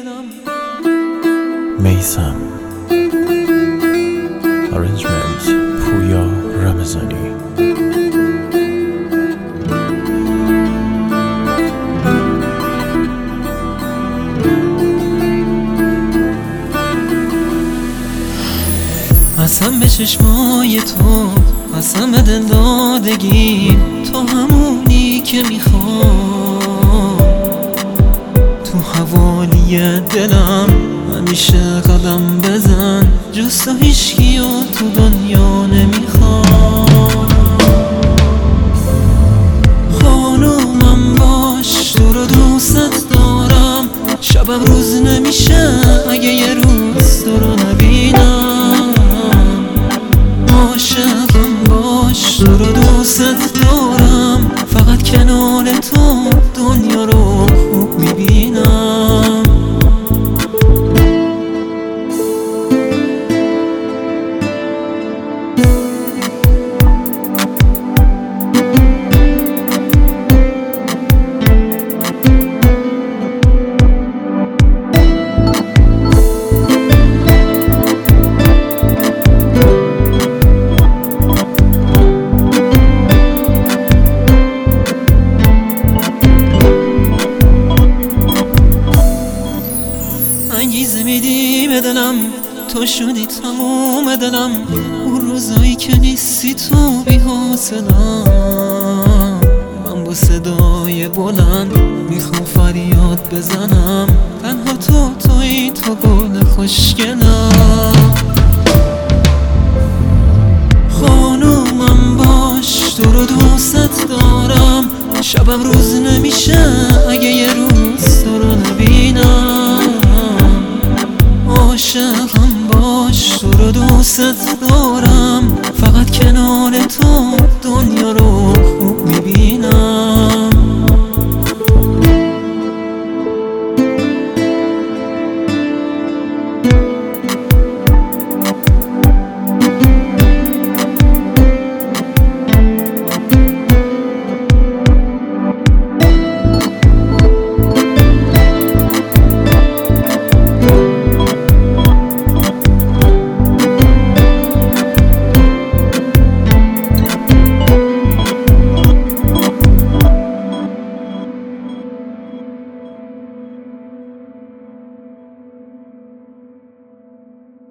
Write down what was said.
دلم. میثم. Arrangement پویا رمضانی. قسم به چشمای تو، قسم به دل دادگی، تو همونی که میخوام. تو حوالی دلم همیشه قدم بزن، جز تو هیچکیو تو دنیا نمیخوام. خانومم باش، تو رو دوست دارم، شبم روز نمیشه اگه یه روز تو رو نبینم. عاشقم باش، تو رو دوست دارم، فقط کنار تو دنیا رو خوب میبینم. انگیزه میدی به دلم، تو شدی تموم دلم. اون روزایی که نیستی تو بی حوصله‌ام، من با صدای بلند میخوام فریاد بزنم. تنها تویی، تو گل خوشگلم. خانومم باش، تو رو دوست دارم، شبم روز نمیشه اگه یه روز تو رو نبینم. عاشقم باش، تو رو دوست دارم، فقط کنار تو